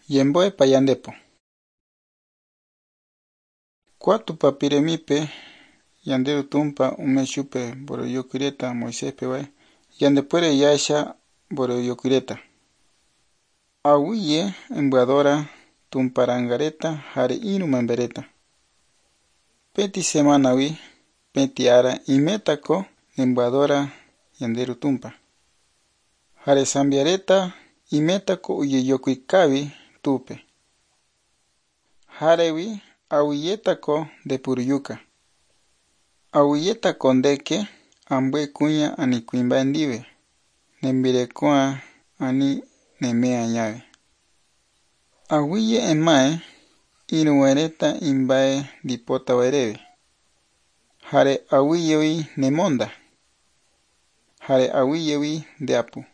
Yemboe payandepo. Cuatro papiremipe yanderu tumpa umeshupe boruyukureta Moiséspe way yandepuere yasha boruyukureta. Awiye embadora tumparangareta jare iru mambereta. Peti semana wi peti ara imetako embadora yanderu tumpa. Jare sambiareta imetako uyeyokuikawi tupe. Jare wi awiyetako de puruyuka. Awiyetako ndeke ambue kuña ani kuimba ndiwe. Nembirekoa ani nemea ñawe. Awiye emae iruwereta imbae dipota werewe. Jare awiye wi nemonda. Jare awiye wi de apu.